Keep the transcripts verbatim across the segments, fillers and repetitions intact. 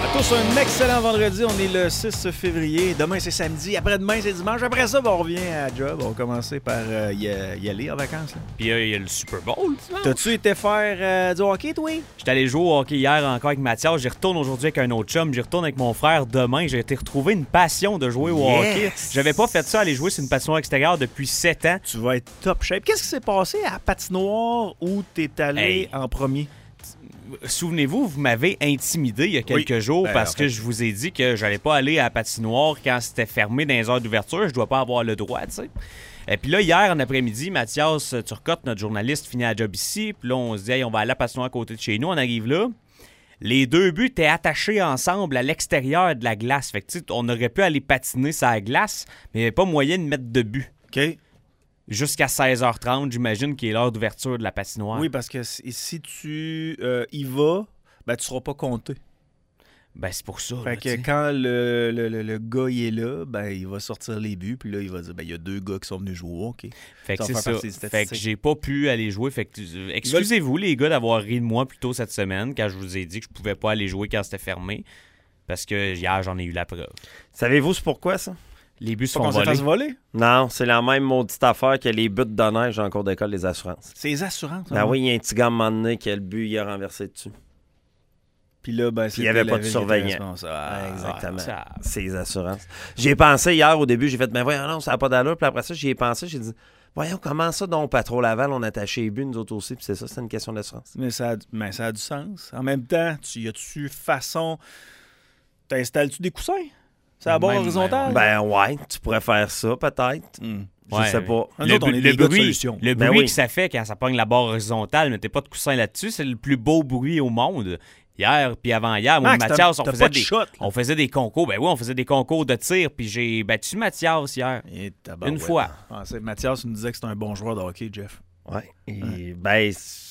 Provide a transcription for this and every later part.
À tous un excellent vendredi, on est le six février. Demain c'est samedi, après-demain c'est dimanche. Après ça, ben, on revient à la job. On va commencer par euh, y, y aller en vacances. Là. Puis il euh, y a le Super Bowl. T'as-tu été faire euh, du hockey, toi? J'étais allé jouer au hockey hier encore avec Mathias. J'y retourne aujourd'hui avec un autre chum. J'y retourne avec mon frère demain. J'ai été retrouver une passion de jouer au yes. hockey. J'avais pas fait ça, aller jouer sur une patinoire extérieure depuis sept ans. Tu vas être top shape. Qu'est-ce qui s'est passé à la patinoire où t'es allé hey. en premier? Souvenez-vous, vous m'avez intimidé il y a quelques oui. jours ben, parce en fait. que je vous ai dit que j'allais pas aller à la patinoire quand c'était fermé dans les heures d'ouverture. Je dois pas avoir le droit, tu sais. Et puis là, hier en après-midi, Mathias Turcotte, notre journaliste, finit la job ici. Puis là, on se dit, hey, on va aller à la patinoire à côté de chez nous. On arrive là. Les deux buts étaient attachés ensemble à l'extérieur de la glace. Fait que, tu sais, on aurait pu aller patiner sur la glace, mais il n'y avait pas moyen de mettre de but. OK. Jusqu'à seize heures trente, j'imagine, qui est l'heure d'ouverture de la patinoire. Oui, parce que si tu euh, y vas, ben, tu ne seras pas compté. Ben, c'est pour ça. Fait là, que t'sais. quand le, le, le, le gars il est là, ben, il va sortir les buts, puis là, il va dire, ben, il y a deux gars qui sont venus jouer au hockey. Fait que c'est ça. Fait que j'ai pas pu aller jouer. Fait que, euh, excusez-vous, les gars, d'avoir ri de moi plus tôt cette semaine, quand je vous ai dit que je pouvais pas aller jouer quand c'était fermé. Parce que hier, j'en ai eu la preuve. Savez-vous c'est pourquoi, ça? Les buts sont qu'on volés. se fasse voler? Non, c'est la même maudite affaire que les buts de neige en cours d'école des assurances. C'est les assurances? Ben oui, il y a un petit gars à un moment donné qui a le but, il a renversé dessus. Puis là, ben, il n'y avait pas de surveillant. Ah, exactement. Ça... C'est les assurances. J'y ai pensé hier au début, j'ai fait, ben voyons, non, ça n'a pas d'allure. Puis après ça, j'y ai pensé, j'ai dit, voyons, comment ça, donc, Patro Laval, on a attaché les buts, nous autres aussi, puis c'est ça, c'est une question d'assurance. Mais ça, a, mais ça a du sens. En même temps, tu y as-tu façon. T'installes-tu des coussins? C'est la barre horizontale? Ben ouais, tu pourrais faire ça, peut-être. Mm. Je ouais, sais pas. Le, autres, on est le bruit, bruit, solution. le ben bruit oui. que ça fait quand ça pogne la barre horizontale, mais t'as pas de coussin là-dessus, c'est le plus beau bruit au monde. Hier puis avant-hier, moi et Mathias, on faisait, des, shot, on faisait des concours. Ben oui, on faisait des concours de tir, puis j'ai battu Mathias hier. Et Une ouais. fois. Ah, Mathias nous disait que c'était un bon joueur de hockey, Jeff. Ouais. Et ouais. Ben...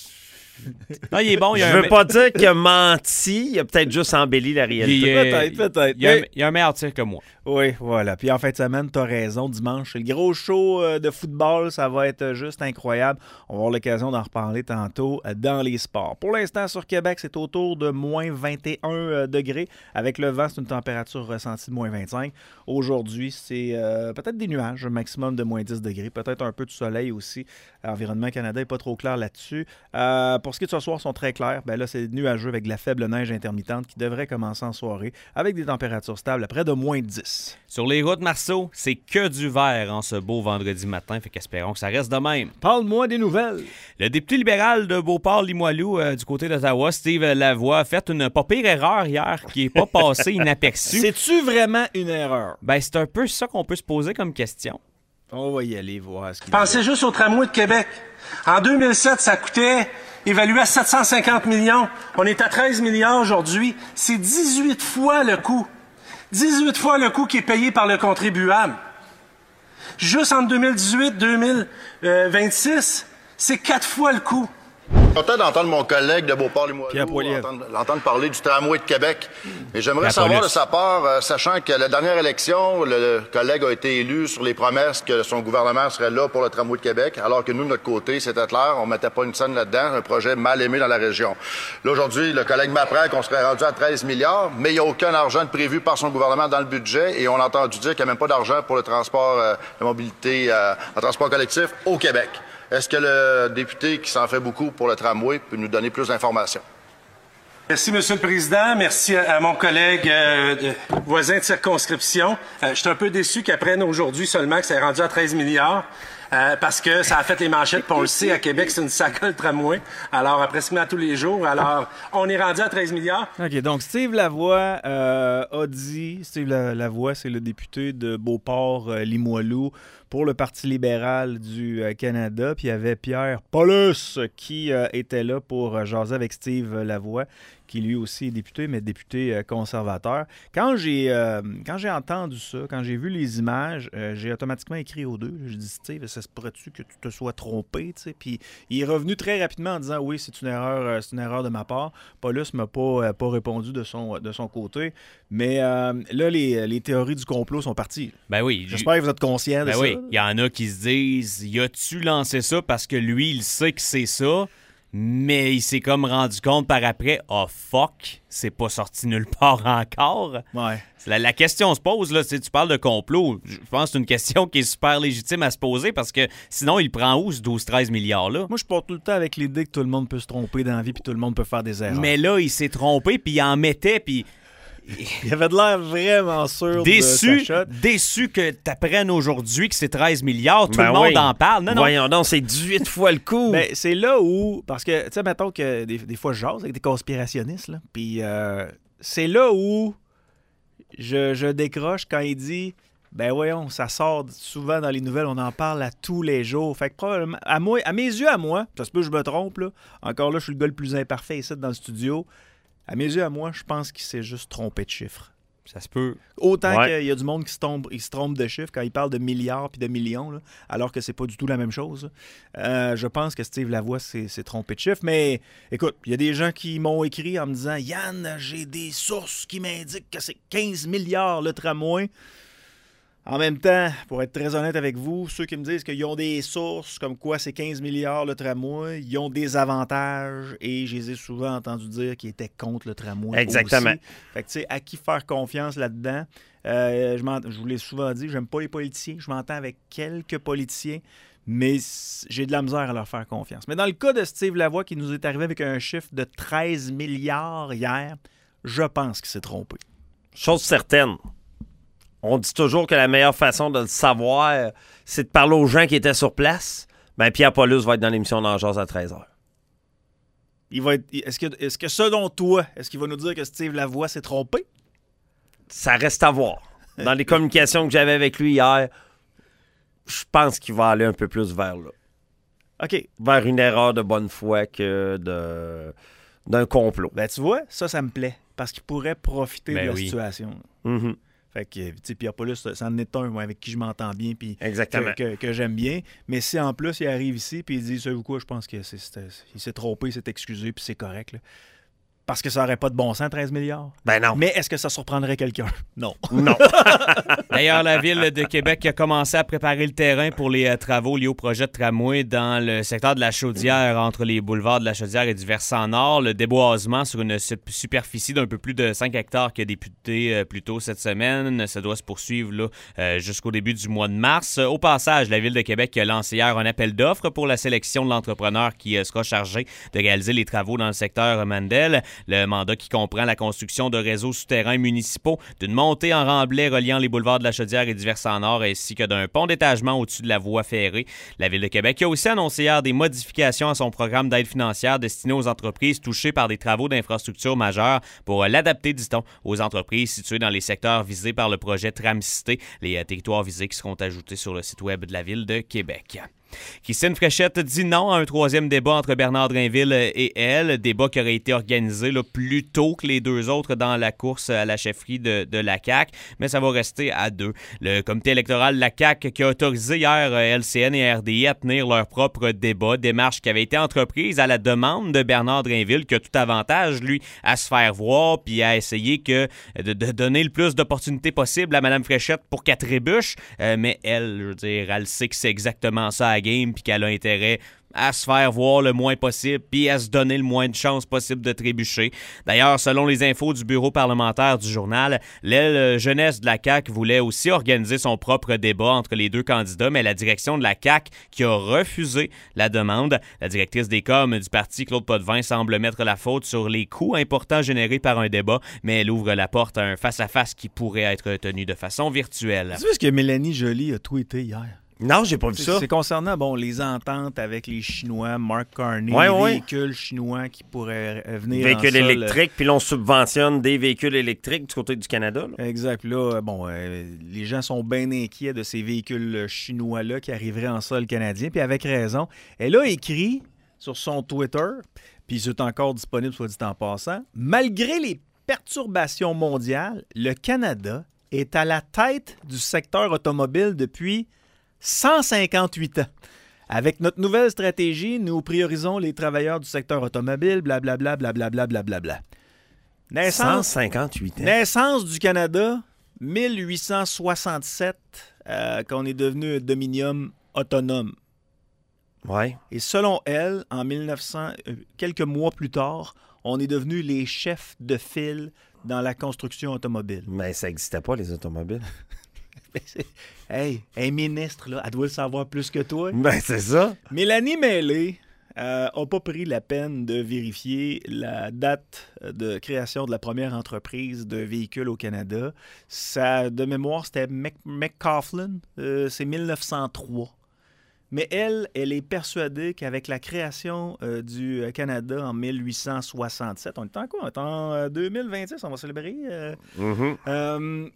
Non, il est bon. Il Je a veux un... pas dire qu'il a menti, il a peut-être juste embelli la réalité. Est... Peut-être, peut-être. Il y, a un... il y a un meilleur tir que moi. Oui, voilà. Puis en fin de semaine, t'as raison, dimanche, c'est le gros show de football, ça va être juste incroyable. On va avoir l'occasion d'en reparler tantôt dans les sports. Pour l'instant, sur Québec, c'est autour de moins vingt et un degrés. Avec le vent, c'est une température ressentie de moins vingt-cinq. Aujourd'hui, c'est euh, peut-être des nuages, un maximum de moins dix degrés. Peut-être un peu de soleil aussi. Environnement Canada n'est pas trop clair là-dessus. Euh, pour ce qui est de ce soir, ils sont très clairs. Ben là, c'est nuageux avec de la faible neige intermittente qui devrait commencer en soirée avec des températures stables à près de moins dix. Sur les routes, Marceau, c'est que du vert en ce beau vendredi matin, fait qu'espérons que ça reste de même. Parle-moi des nouvelles. Le député libéral de Beauport-Limoilou euh, du côté d'Ottawa, Steve Lavoie, a fait une pas pire erreur hier qui n'est pas passée inaperçue. C'est-tu vraiment une erreur? Ben, c'est un peu ça qu'on peut se poser comme question. On va y aller voir ce qu'il Pensez juste au tramway de Québec. En deux mille sept, ça coûtait, évalué à sept cent cinquante millions. On est à treize milliards aujourd'hui. C'est dix-huit fois le coût. dix-huit fois le coût qui est payé par le contribuable. Juste entre deux mille dix-huit et deux mille vingt-six, c'est quatre fois le coût. Je suis content d'entendre mon collègue de Beauport-Limoilou l'entendre, l'entendre parler du tramway de Québec. Et j'aimerais savoir de sa part, euh, sachant que la dernière élection, le, le collègue a été élu sur les promesses que son gouvernement serait là pour le tramway de Québec, alors que nous, de notre côté, c'était clair, on mettait pas une scène là-dedans, un projet mal aimé dans la région. Là, aujourd'hui, le collègue m'apprend qu'on serait rendu à treize milliards, mais il n'y a aucun argent de prévu par son gouvernement dans le budget, et on a entendu dire qu'il n'y a même pas d'argent pour le transport, euh, la mobilité euh, en transport collectif au Québec. Est-ce que le député qui s'en fait beaucoup pour le tramway peut nous donner plus d'informations? Merci, M. le Président. Merci à, à mon collègue euh, de, voisin de circonscription. Euh, je suis un peu déçu qu'il apprenne aujourd'hui seulement que c'est rendu à treize milliards. Euh, parce que ça a fait les manchettes, puis on le sait, à Québec, c'est une sacolle le tramway. Alors, presque à tous les jours. Alors, on est rendu à treize milliards. OK, donc Steve Lavoie euh, a dit, Steve Lavoie, c'est le député de Beauport-Limoilou pour le Parti libéral du euh, Canada. Puis il y avait Pierre Paulus qui euh, était là pour euh, jaser avec Steve Lavoie, qui lui aussi est député, mais député euh, conservateur. Quand j'ai, euh, quand j'ai entendu ça, quand j'ai vu les images, euh, j'ai automatiquement écrit aux deux. J'ai dit, Steve, ça se pourrait-tu que tu te sois trompé? T'sais? Puis il est revenu très rapidement en disant, oui, c'est une erreur, euh, c'est une erreur de ma part. Paulus ne m'a pas, euh, pas répondu de son, de son côté. Mais euh, là, les, les théories du complot sont parties. Ben oui. J'espère que vous êtes conscients de ben ça. Oui, il y en a qui se disent, y a-tu lancé ça parce que lui, il sait que c'est ça? Mais il s'est comme rendu compte par après, « Oh fuck, c'est pas sorti nulle part encore. » Ouais. La, la question se pose, là, tu parles de complot. Je pense que c'est une question qui est super légitime à se poser parce que sinon, il prend où ce douze treize milliards-là? Moi, je porte tout le temps avec l'idée que tout le monde peut se tromper dans la vie puis tout le monde peut faire des erreurs. Mais là, il s'est trompé puis il en mettait puis... Il avait de l'air vraiment sûr déçu, de sa shot. Déçu que tu apprennes aujourd'hui que c'est treize milliards. Tout ben le monde oui. en parle. Non, non. Voyons donc, c'est dix-huit fois le coup. Ben, c'est là où... Parce que, tu sais, mettons que des, des fois, je jase avec des conspirationnistes, là, puis euh, c'est là où je, je décroche quand il dit... Ben voyons, ça sort souvent dans les nouvelles, on en parle à tous les jours. Fait que probablement, à, moi, à mes yeux, à moi, ça se peut que je me trompe, là. Encore là, je suis le gars le plus imparfait ici dans le studio. À mes yeux, à moi, je pense qu'il s'est juste trompé de chiffres. Ça se peut. Autant ouais. qu'il y a du monde qui se, tombe, il se trompe de chiffres quand il parle de milliards puis de millions, là, alors que c'est pas du tout la même chose. Euh, je pense que Steve Lavoie s'est, s'est trompé de chiffres. Mais écoute, il y a des gens qui m'ont écrit en me disant « Yann, j'ai des sources qui m'indiquent que c'est quinze milliards le tramway. » En même temps, pour être très honnête avec vous, ceux qui me disent qu'ils ont des sources comme quoi c'est quinze milliards le tramway, ils ont des avantages et je les ai souvent entendus dire qu'ils étaient contre le tramway. Exactement. Aussi. Fait que tu sais, à qui faire confiance là-dedans? Euh, je, je vous l'ai souvent dit, j'aime pas les politiciens. Je m'entends avec quelques politiciens, mais j'ai de la misère à leur faire confiance. Mais dans le cas de Steve Lavoie qui nous est arrivé avec un chiffre de treize milliards hier, je pense qu'il s'est trompé. Chose certaine. On dit toujours que la meilleure façon de le savoir, c'est de parler aux gens qui étaient sur place. Ben, Pierre Paulus va être dans l'émission d'Angers à treize heures. Il va être, est-ce, que, est-ce que selon toi, est-ce qu'il va nous dire que Steve Lavoie s'est trompé? Ça reste à voir. Dans les communications que j'avais avec lui hier, je pense qu'il va aller un peu plus vers là. OK. Vers une erreur de bonne foi que de, d'un complot. Ben, tu vois, ça, ça me plaît. Parce qu'il pourrait profiter ben de la oui. situation. Mm-hmm. Fait que, tu sais, Pierre Paulus, c'en est un, moi, avec qui je m'entends bien, puis Exactement. Que, que, que j'aime bien. Mais si en plus, il arrive ici, puis il dit, savez-vous quoi, je pense qu'il s'est trompé, il s'est excusé, puis c'est correct, là. Parce que ça n'aurait pas de bon sens, treize milliards. Ben non. Mais est-ce que ça surprendrait quelqu'un? Non. Non. D'ailleurs, la Ville de Québec a commencé à préparer le terrain pour les euh, travaux liés au projet de tramway dans le secteur de la Chaudière, entre les boulevards de la Chaudière et du Versant Nord. Le déboisement sur une superficie d'un peu plus de cinq hectares qui a débuté euh, plus tôt cette semaine. Ça doit se poursuivre là, euh, jusqu'au début du mois de mars. Au passage, la Ville de Québec a lancé hier un appel d'offres pour la sélection de l'entrepreneur qui euh, sera chargé de réaliser les travaux dans le secteur Mandel. Le mandat qui comprend la construction de réseaux souterrains municipaux, d'une montée en remblai reliant les boulevards de la Chaudière et du Versant Nord, ainsi que d'un pont d'étagement au-dessus de la voie ferrée. La Ville de Québec a aussi annoncé hier des modifications à son programme d'aide financière destiné aux entreprises touchées par des travaux d'infrastructure majeurs pour l'adapter, dit-on, aux entreprises situées dans les secteurs visés par le projet Tram-Cité, les territoires visés qui seront ajoutés sur le site web de la Ville de Québec. Christine Fréchette dit non à un troisième débat entre Bernard Drinville et elle, débat qui aurait été organisé là, plus tôt que les deux autres dans la course à la chefferie de, de la C A Q, mais ça va rester à deux. Le comité électoral de la C A Q qui a autorisé hier L C N et R D I à tenir leur propre débat, démarche qui avait été entreprise à la demande de Bernard Drinville, qui a tout avantage, lui, à se faire voir puis à essayer que, de, de donner le plus d'opportunités possible à Mme Fréchette pour qu'elle trébuche, euh, mais elle, je veux dire, elle sait que c'est exactement ça à game puis qu'elle a intérêt à se faire voir le moins possible puis à se donner le moins de chances possible de trébucher. D'ailleurs, selon les infos du bureau parlementaire du journal, l'aile jeunesse de la C A Q voulait aussi organiser son propre débat entre les deux candidats, mais la direction de la C A Q qui a refusé la demande. La directrice des coms du parti, Claude Potvin, semble mettre la faute sur les coûts importants générés par un débat, mais elle ouvre la porte à un face-à-face qui pourrait être tenu de façon virtuelle. Tu vois ce que Mélanie Joly a tweeté hier? Non, j'ai pas vu c'est, ça. C'est concernant bon, les ententes avec les Chinois, Mark Carney, ouais, les ouais. véhicules chinois qui pourraient venir véhicules en sol. électriques, puis l'on subventionne des véhicules électriques du côté du Canada. Là. Exact. Puis là, bon, euh, les gens sont bien inquiets de ces véhicules chinois-là qui arriveraient en sol canadien, puis avec raison. Elle a écrit sur son Twitter, puis c'est encore disponible, soit dit en passant, « Malgré les perturbations mondiales, le Canada est à la tête du secteur automobile depuis cent cinquante-huit ans. Avec notre nouvelle stratégie, nous priorisons les travailleurs du secteur automobile, blablabla, blablabla, blablabla. Naissance, cent cinquante-huit ans. Naissance du Canada, mille huit cent soixante-sept, euh, qu'on est devenu un dominium autonome. Ouais. Et selon elle, en mille neuf cents, euh, quelques mois plus tard, on est devenus les chefs de file dans la construction automobile. Mais ça n'existait pas, les automobiles. Hey, un ministre, là, elle doit le savoir plus que toi. Ben, c'est ça. Mélanie Mêlé n'a euh, pas pris la peine de vérifier la date de création de la première entreprise de véhicules au Canada. Ça, de mémoire, c'était Mc, McCaughlin. Euh, c'est mille neuf cent trois. Mais elle, elle est persuadée qu'avec la création euh, du Canada en mille huit cent soixante-sept, on est en quoi? On est en euh, deux mille vingt-six, on va célébrer. Euh, Mm-hmm. euh,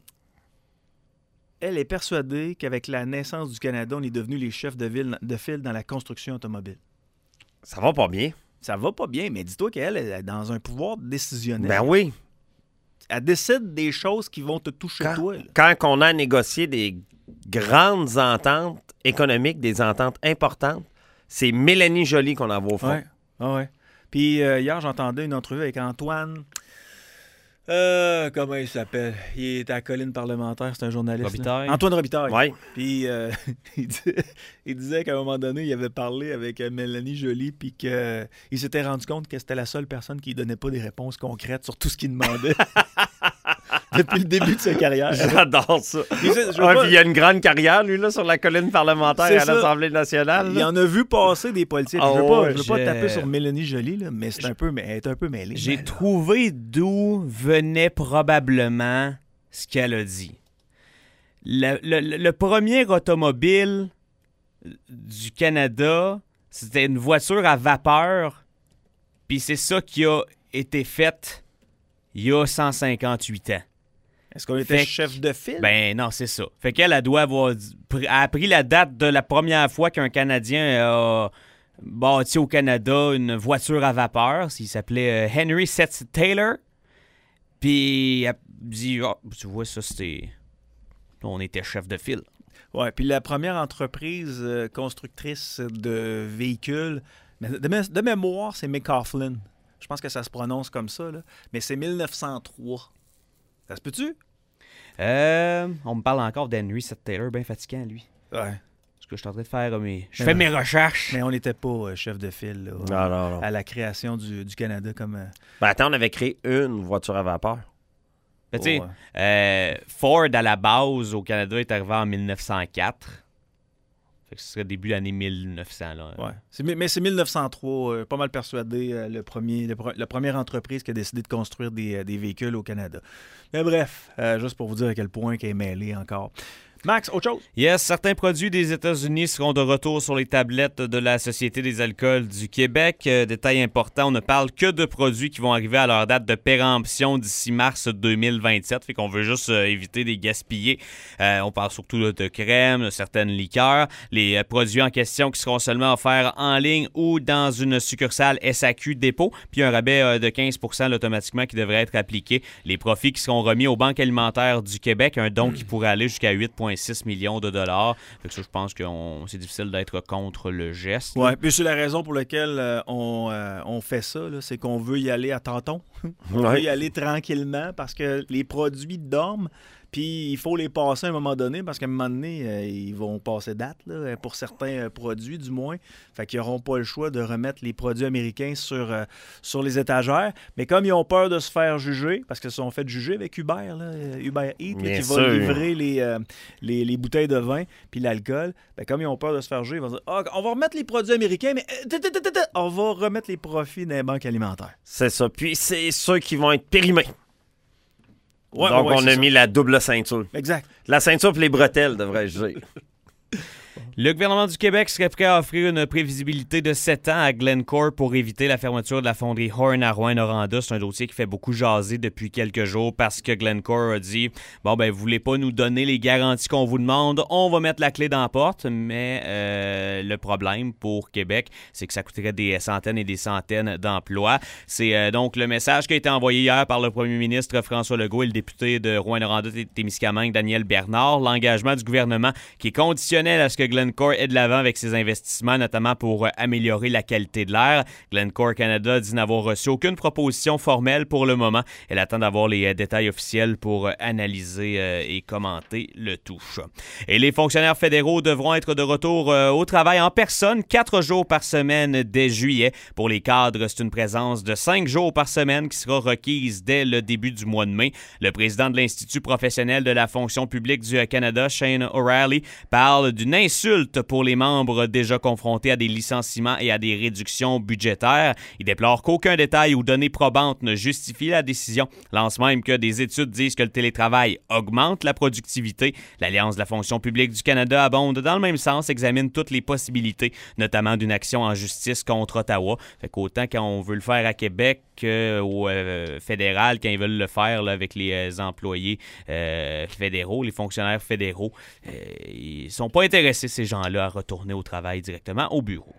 elle est persuadée qu'avec la naissance du Canada, on est devenus les chefs de, ville, de file dans la construction automobile. Ça va pas bien. Ça va pas bien, mais dis-toi qu'elle est dans un pouvoir décisionnel. Ben oui. Elle décide des choses qui vont te toucher Quand, toi. Là. quand on a négocié des grandes ententes économiques, des ententes importantes, c'est Mélanie Joly qu'on envoie au fond. Ouais. Ah ouais. Puis euh, hier, j'entendais une entrevue avec Antoine. Euh, comment il s'appelle? Il est à la colline parlementaire, c'est un journaliste. Robitaille. Là. Antoine Robitaille. Ouais. Puis euh, il, disait, il disait qu'à un moment donné, il avait parlé avec Mélanie Joly, puis qu'il euh, s'était rendu compte que c'était la seule personne qui ne donnait pas des réponses concrètes sur tout ce qu'il demandait. Depuis le début de sa carrière. J'adore ça. Il, disait, Ah, pas... puis il a une grande carrière, lui, là, sur la colline parlementaire C'est à ça. l'Assemblée nationale. Il en a vu passer des politiciens. Oh, je ne veux pas, ouais, je veux pas j'ai- taper sur Mélanie Joly, là, mais c'est un peu, mais elle est un peu mêlée. J'ai Mais, trouvé d'où venait probablement ce qu'elle a dit. Le, le- le premier automobile du Canada, c'était une voiture à vapeur, puis c'est ça qui a été fait il y a cent cinquante-huit ans. Est-ce qu'on était Fait que- chef de file? Ben non, c'est ça. Fait qu'elle, elle doit avoir dit- pr- elle a appris la date de la première fois qu'un Canadien a bâti au Canada une voiture à vapeur. Il s'appelait euh, Henry Seth Taylor. Puis elle dit, ah, tu vois, ça c'était... On était chef de file. Oui, puis la première entreprise euh, constructrice de véhicules, mais de, mé- de mémoire, c'est McCaughlin. Je pense que ça se prononce comme ça, là. Mais c'est mille neuf cent trois. Ça se peut-tu? Euh, on me parle encore d'Henry Seth Taylor, bien fatiguant, lui. Ouais. Parce que je suis en train de faire euh, mes... Je Mais fais non. mes recherches. Mais on n'était pas euh, chef de file là, Non, non, non. à la création du, du Canada comme... euh, Ben attends, on avait créé une voiture à vapeur. Ben, tu sais, oh, ouais. euh, Ford, à la base, au Canada, est arrivé en mille neuf cent quatre. Fait que ce serait début de l'année mille neuf cents. Là. Ouais. C'est mi- mais c'est mille neuf cent trois, euh, pas mal persuadé, euh, le premier, le pre- la première entreprise qui a décidé de construire des, euh, des véhicules au Canada. Mais bref, euh, juste pour vous dire à quel point qu'elle est mêlée encore. Max, autre chose? Yes, certains produits des États-Unis seront de retour sur les tablettes de la Société des alcools du Québec. Euh, détail important, on ne parle que de produits qui vont arriver à leur date de péremption d'ici mars deux mille vingt-sept. Fait qu'on veut juste euh, éviter de les gaspiller. Euh, on parle surtout là, de crème, de certaines liqueurs. Les euh, produits en question qui seront seulement offerts en ligne ou dans une succursale S A Q dépôt. Puis un rabais euh, de quinze pour cent là, automatiquement qui devrait être appliqué. Les profits qui seront remis aux banques alimentaires du Québec. Un don qui pourrait aller jusqu'à huit virgule six millions de dollars. Fait que ça, je pense que on- c'est difficile d'être contre le geste. Ouais, puis c'est la raison pour laquelle euh, on, euh, on fait ça, là, c'est qu'on veut y aller à tâtons. On Ouais. veut y aller tranquillement parce que les produits dorment, puis il faut les passer à un moment donné parce qu'à un moment donné, euh, ils vont passer date, là, pour certains euh, produits du moins. Fait qu'ils n'auront pas le choix de remettre les produits américains sur, euh, sur les étagères. Mais comme ils ont peur de se faire juger, parce qu'ils se sont fait juger avec Uber, là, euh, Uber Eats, là, Bien qui sûr. va livrer les, euh, les, les bouteilles de vin puis l'alcool, ben, comme ils ont peur de se faire juger, ils vont dire ah, on va remettre les produits américains, mais euh, tut, tut, tut, tut, on va remettre les profits dans les banques alimentaires. C'est ça. Puis c'est ceux qui vont être périmés. Ouais, Donc ouais, on c'est a ça. mis la double ceinture. Exact. La ceinture et les bretelles, devrais-je dire. Le gouvernement du Québec serait prêt à offrir une prévisibilité de sept ans à Glencore pour éviter la fermeture de la fonderie Horn à Rouyn-Noranda. C'est un dossier qui fait beaucoup jaser depuis quelques jours parce que Glencore a dit « Bon, ben, vous voulez pas nous donner les garanties qu'on vous demande, on va mettre la clé dans la porte. » Mais euh, le problème pour Québec, c'est que ça coûterait des centaines et des centaines d'emplois. C'est euh, donc le message qui a été envoyé hier par le premier ministre François Legault et le député de Rouyn-Noranda-Témiscamingue, Daniel Bernard. L'engagement du gouvernement qui est conditionnel à ce que Glencore est de l'avant avec ses investissements, notamment pour euh, améliorer la qualité de l'air. Glencore Canada dit n'avoir reçu aucune proposition formelle pour le moment. Elle attend d'avoir les euh, détails officiels pour euh, analyser euh, et commenter le tout. Et les fonctionnaires fédéraux devront être de retour euh, au travail en personne quatre jours par semaine dès juillet. Pour les cadres, c'est une présence de cinq jours par semaine qui sera requise dès le début du mois de mai. Le président de l'Institut professionnel de la fonction publique du Canada, Shane O'Reilly, parle d'une insulte pour les membres déjà confrontés à des licenciements et à des réductions budgétaires. Il déplore qu'aucun détail ou donnée probante ne justifie la décision. Lance même que des études disent que le télétravail augmente la productivité. L'Alliance de la fonction publique du Canada abonde dans le même sens, examine toutes les possibilités, notamment d'une action en justice contre Ottawa. Fait qu'autant quand on veut le faire à Québec euh, ou euh, fédéral, quand ils veulent le faire là, avec les euh, employés euh, fédéraux, les fonctionnaires fédéraux, euh, ils sont pas intéressés, ces gens-là, à retourner au travail directement au bureau.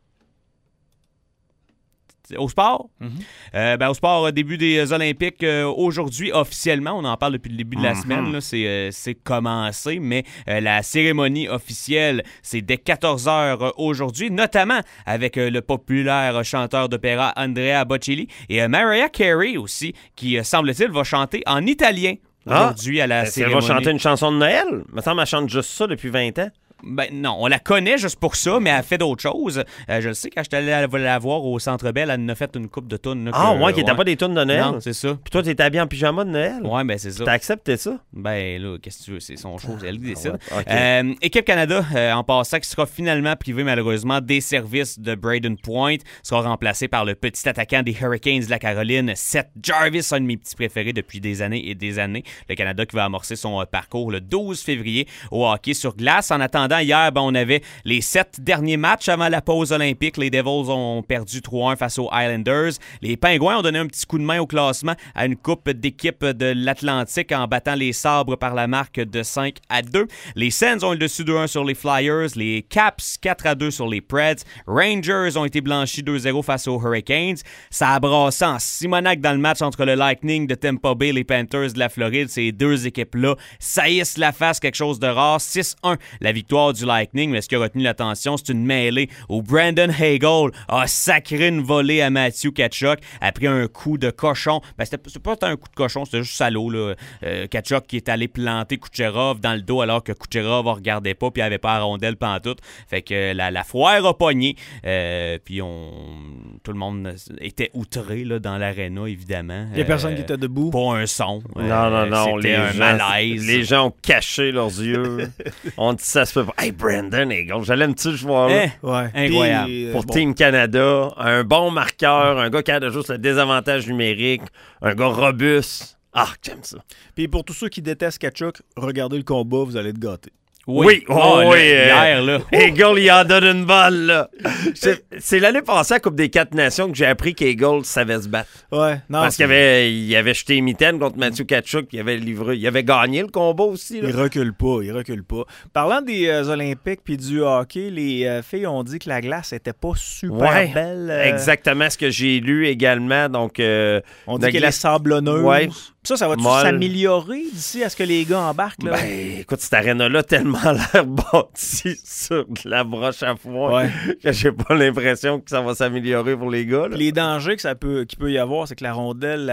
Au sport? Mm-hmm. euh, ben, au sport, début des Olympiques, euh, aujourd'hui, officiellement, on en parle depuis le début de la mm-hmm. semaine, là, c'est, euh, c'est commencé, mais euh, la cérémonie officielle, c'est dès quatorze heures euh, aujourd'hui, notamment avec euh, le populaire chanteur d'opéra Andrea Bocelli et euh, Mariah Carey aussi, qui, euh, semble-t-il, va chanter en italien aujourd'hui ah, à la cérémonie. Elle va chanter une chanson de Noël? Il me semble qu'elle chante juste ça depuis vingt ans. Ben non, on la connaît juste pour ça, mais elle fait d'autres choses. Euh, je le sais, quand je suis allé la, la voir au Centre Bell, elle en a fait une coupe de tunes. Ah, que, ouais, qui n'était ouais. pas des tunes de Noël? Non, c'est ça. Puis toi, t'étais habillé en pyjama de Noël? Ouais, ben c'est ça. T'as accepté ça? Ben là, qu'est-ce que tu veux, c'est son show, c'est elle qui décide. Ah, ouais. Okay. Euh, Équipe Canada, euh, en passant, qui sera finalement privé malheureusement des services de Braden Point, sera remplacé par le petit attaquant des Hurricanes de la Caroline, Seth Jarvis, un de mes petits préférés depuis des années et des années. Le Canada qui va amorcer son euh, parcours le douze février au hockey sur glace. En attendant, hier, ben, on avait les sept derniers matchs avant la pause olympique. Les Devils ont perdu trois un face aux Islanders. Les Pingouins ont donné un petit coup de main au classement à une coupe d'équipe de l'Atlantique en battant les Sabres par la marque de cinq à deux. Les Sens ont eu le dessus deux un sur les Flyers. Les Caps quatre à deux sur les Preds. Rangers ont été blanchis deux zéro face aux Hurricanes. Ça a brassé en Simonac dans le match entre le Lightning de Tampa Bay et les Panthers de la Floride. Ces deux équipes-là saillissent la face, quelque chose de rare. six un, la victoire du Lightning. Mais ce qui a retenu l'attention, c'est une mêlée où Brandon Hagel a sacré une volée à Matthew Tkachuk après un coup de cochon. Ben, c'était, c'était pas un coup de cochon, c'était juste salaud, là. Euh, Tkachuk qui est allé planter Kucherov dans le dos alors que Kucherov ne regardait pas puis il avait pas la rondelle pantoute. Fait que la, la foire a pogné. Euh, puis on, tout le monde était outré là, dans l'aréna, évidemment. Il y a euh, personne qui était debout. Pas un son. Non, non, non. C'était les un gens, malaise. Les gens ont caché leurs yeux. On dit ça se peut pas. Hey, Brandon Hagel, j'allais me tuer ce joueur-là. Eh, ouais. Incroyable. Puis, euh, Pour bon. Team Canada, un bon marqueur, un gars qui a de juste le désavantage numérique, un gars robuste. Ah, j'aime ça. Puis pour tous ceux qui détestent Tkachuk, regardez le combat, vous allez être gâtés. Oui, oui, oh, oh, là, oui hier, là. Hagel, il en donne une balle, là. C'est, c'est l'année passée à la Coupe des Quatre Nations que j'ai appris qu'Hagel savait se battre. Ouais, non. Parce qu'il avait, il avait jeté mitaine contre Matthew Tkachuk, puis il avait livré, il avait gagné le combat aussi, là. Il recule pas, il recule pas. Parlant des euh, Olympiques puis du hockey, les euh, filles ont dit que la glace était pas super ouais, belle. Euh... Exactement ce que j'ai lu également, donc... Euh, on dit qu'elle glace... est sablonneuse. Ouais. Ça, ça va-tu Molle. s'améliorer d'ici à ce que les gars embarquent? Là? Ben, écoute, cette aréna-là a tellement l'air bâtie sur de la broche à foin ouais. que j'ai pas l'impression que ça va s'améliorer pour les gars. Là. Les dangers que ça peut, qu'il peut y avoir, c'est que la rondelle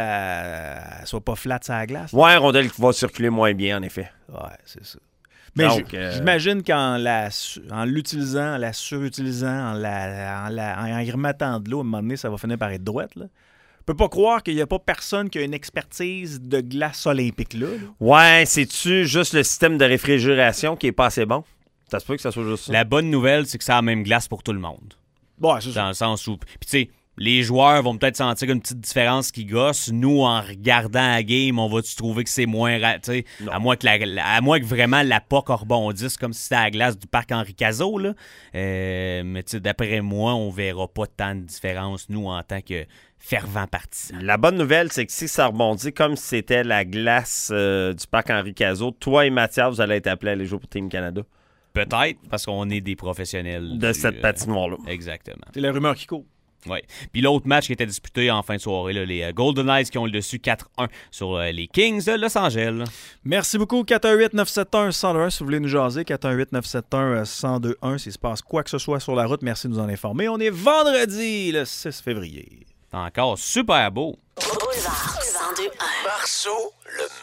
ne soit pas flat sur la glace. Ouais, la rondelle qui va circuler moins bien, en effet. Ouais, c'est ça. Mais Donc, j- euh... j'imagine qu'en la, en l'utilisant, en la surutilisant, en, la, en, la, en y remettant de l'eau, à un moment donné, ça va finir par être droite, là. Je peux pas croire qu'il n'y a pas personne qui a une expertise de glace olympique là. là. Ouais, c'est-tu juste le système de réfrigération qui est pas assez bon? Ça se peut que ça soit juste ça. La bonne nouvelle, c'est que ça a la même glace pour tout le monde. Ouais, c'est ça. Dans le sens où... Puis tu sais, les joueurs vont peut-être sentir une petite différence qui gosse. Nous, en regardant la game, on va-tu trouver que c'est moins... Ra- à, moins que la, à moins que vraiment la P O C rebondisse comme si c'était à la glace du parc Henri Cazot. Là. Euh, mais d'après moi, on verra pas tant de différence, nous, en tant que fervent partisan. La bonne nouvelle, c'est que si ça rebondit comme si c'était la glace euh, du parc Henri Cazot, toi et Mathias, vous allez être appelés à aller jouer pour Team Canada. Peut-être, parce qu'on est des professionnels. De du, cette patinoire-là. Euh, exactement. C'est la rumeur qui court. Oui. Puis l'autre match qui était disputé en fin de soirée, là, les Golden Knights qui ont le dessus quatre un sur euh, les Kings de Los Angeles. Merci beaucoup. quatre un huit neuf sept un un zéro deux un si vous voulez nous jaser. quatre un huit neuf sept un un zéro deux un s'il se passe quoi que ce soit sur la route. Merci de nous en informer. On est vendredi, le six février. C'est encore super beau. Boulevard cent deux un. Marceau, le